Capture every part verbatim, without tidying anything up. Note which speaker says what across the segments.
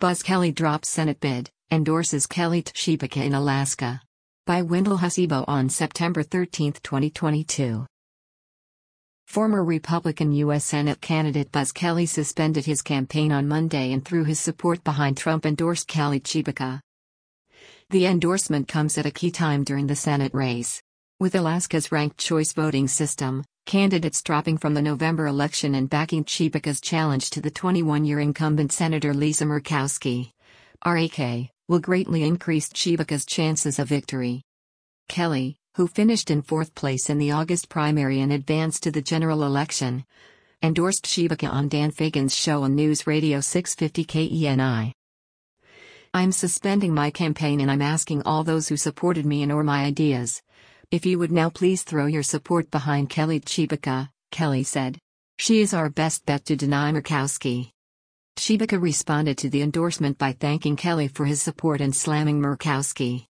Speaker 1: Buzz Kelly drops Senate bid, endorses Kelly Tshibaka in Alaska. By Wendell Hasibo on September thirteenth, twenty twenty-two. Former Republican U S Senate candidate Buzz Kelly suspended his campaign on Monday and threw his support behind Trump-endorsed Kelly Tshibaka. The endorsement comes at a key time during the Senate race. With Alaska's ranked choice voting system, candidates dropping from the November election and backing Tshibaka's challenge to the twenty-one-year incumbent Senator Lisa Murkowski, R A K, will greatly increase Tshibaka's chances of victory. Kelly, who finished in fourth place in the August primary and advanced to the general election, endorsed Tshibaka on Dan Fagan's show on News Radio six fifty K E N I. "I'm suspending my campaign and I'm asking all those who supported me and or my ideas, if you would now please throw your support behind Kelly Tshibaka," Kelly said. "She is our best bet to deny Murkowski." Tshibaka responded to the endorsement by thanking Kelly for his support and slamming Murkowski.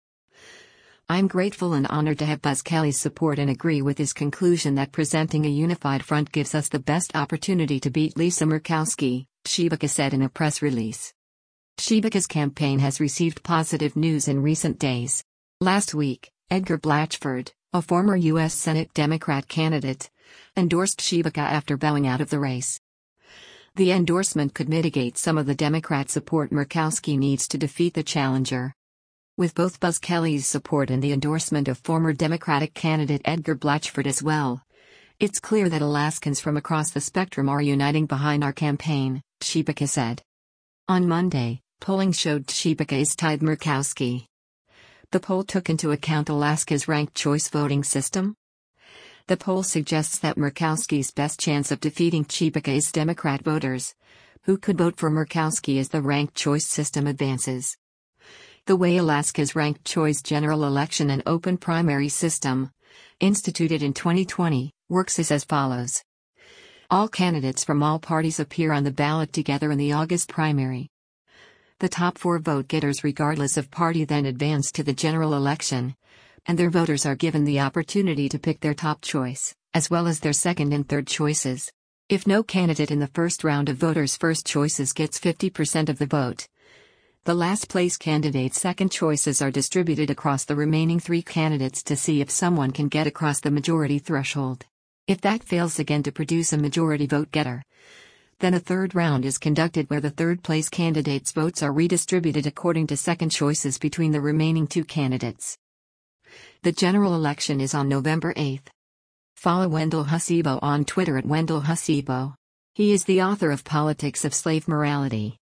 Speaker 1: "I'm grateful and honored to have Buzz Kelly's support and agree with his conclusion that presenting a unified front gives us the best opportunity to beat Lisa Murkowski," Tshibaka said in a press release. Tshibaka's campaign has received positive news in recent days. Last week, Edgar Blatchford, a former U S Senate Democrat candidate, endorsed Tshibaka after bowing out of the race. The endorsement could mitigate some of the Democrat support Murkowski needs to defeat the challenger. With both Buzz Kelly's support and the endorsement of former Democratic candidate Edgar Blatchford as well, it's clear that Alaskans from across the spectrum are uniting behind our campaign, Tshibaka said. On Monday, polling showed Tshibaka is tied Murkowski. The poll took into account Alaska's ranked choice voting system. The poll suggests that Murkowski's best chance of defeating Tshibaka is Democrat voters, who could vote for Murkowski as the ranked choice system advances. The way Alaska's ranked choice general election and open primary system, instituted in twenty twenty, works is as follows. All candidates from all parties appear on the ballot together in the August primary. The top four vote-getters regardless of party then advance to the general election, and their voters are given the opportunity to pick their top choice, as well as their second and third choices. If no candidate in the first round of voters' first choices gets fifty percent of the vote, the last-place candidate's second choices are distributed across the remaining three candidates to see if someone can get across the majority threshold. If that fails again to produce a majority vote-getter, then a third round is conducted where the third-place candidate's votes are redistributed according to second choices between the remaining two candidates. The general election is on November eighth. Follow Wendell Hasibo on Twitter at Wendell Hasibo. He is the author of Politics of Slave Morality.